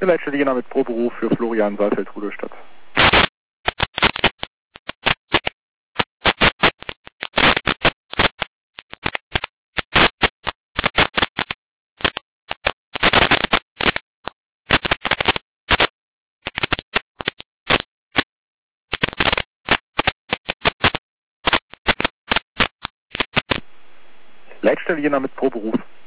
Leitstelle Jena mit Proberuf für Florian Saalfeld-Rudolstadt. Leitstelle Jena mit Proberuf.